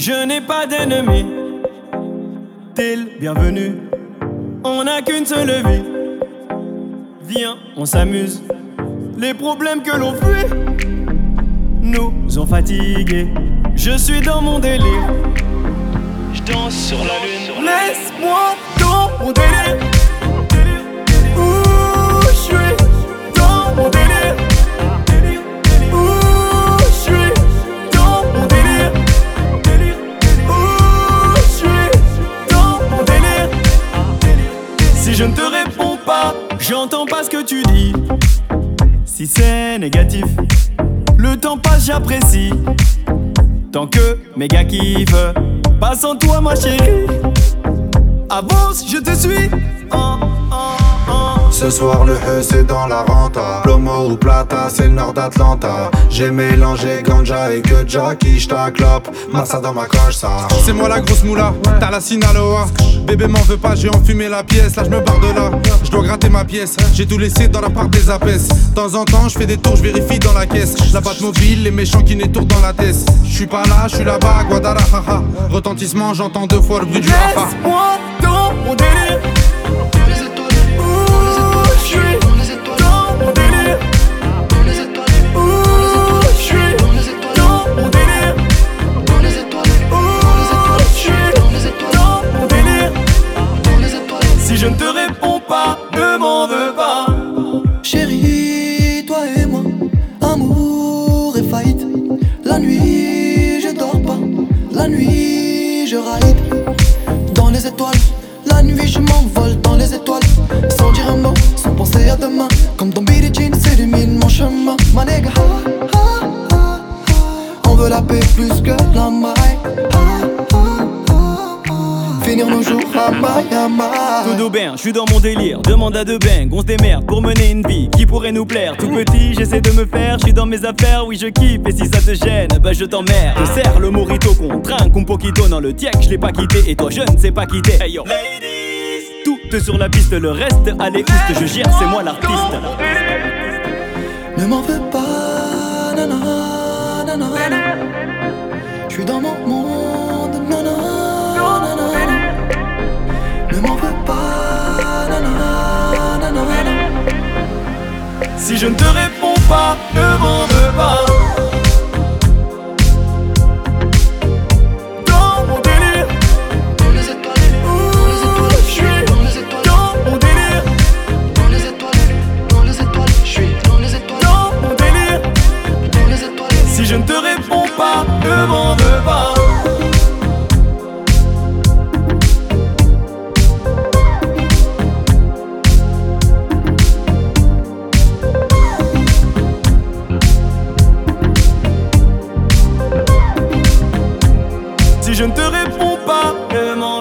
Je n'ai pas d'ennemis, t'es le bienvenu. On n'a qu'une seule vie. Viens, on s'amuse. Les problèmes que l'on fuit nous ont fatigués. Je suis dans mon délire. Je danse sur la lune. Laisse-moi dans mon délire. Ouh, je suis dans mon délire. Ouh, je suis dans mon délire. Ouh, je suis dans mon délire. Si je ne te réponds pas, j'entends pas ce que tu dis. Si c'est négatif, le temps passe, j'apprécie. Tant que mes gars kiffent, pas sans toi ma chérie. Avance, je te suis. Ce soir le E c'est dans la renta. Plomo ou plata, c'est le nord d'Atlanta. J'ai mélangé ganja et que Jackie, j't'a clope. Massa dans ma coche, ça. C'est moi la grosse moula, t'as la Sinaloa. Bébé m'en veut pas, j'ai enfumé la pièce. Là je me barre de là, je dois gratter ma pièce. J'ai tout laissé dans la part des apaises. De temps en temps je fais des tours, je vérifie dans la caisse. La batte mobile, les méchants qui n'étourdent dans la tête. Je suis pas là, je suis là-bas, Guadalajara. Retentissement, j'entends 2 fois le bruit du Rafa. Laisse-moi dans mon délire. Si je ne te réponds pas, ne m'en veux pas. Chérie, toi et moi, amour et faillite. La nuit, je dors pas. La nuit, je ride. Dans les étoiles, la nuit, je m'envole dans les étoiles. Sans dire un mot, sans penser à demain. Comme dans Billie Jean, s'illumine mon chemin. Ma nigga, on veut la paix plus que la maille. Finir nos jours à Miami. Tout bien, je suis dans mon délire. Demande à deux bangs, on se démerde pour mener une vie qui pourrait nous plaire. Tout petit, j'essaie de me faire, je suis dans mes affaires, oui je kiffe. Et si ça te gêne, bah je t'emmerde. Je serre le morito qu'on trinque, un poquito dans le tiek, je l'ai pas quitté. Et toi je ne sais pas quitter. Hey yo, ladies, tout sur la piste, le reste, allez oust, je gère, c'est moi l'artiste. Ne m'en veux pas, nanana, nanana. Je suis dans mon monde, nanana. Ne m'en veux pas, nanana, nanana. Si je ne te réponds pas, ne m'en veux pas. Dans mon délire. Dans les étoiles, Ouh, je suis dans les étoiles, dans mon délire. dans les étoiles, je suis dans les étoiles, Dans mon délire. dans les étoiles. Si je ne te réponds pas, ne m'en veux pas. Si je ne te réponds pas, ne m'en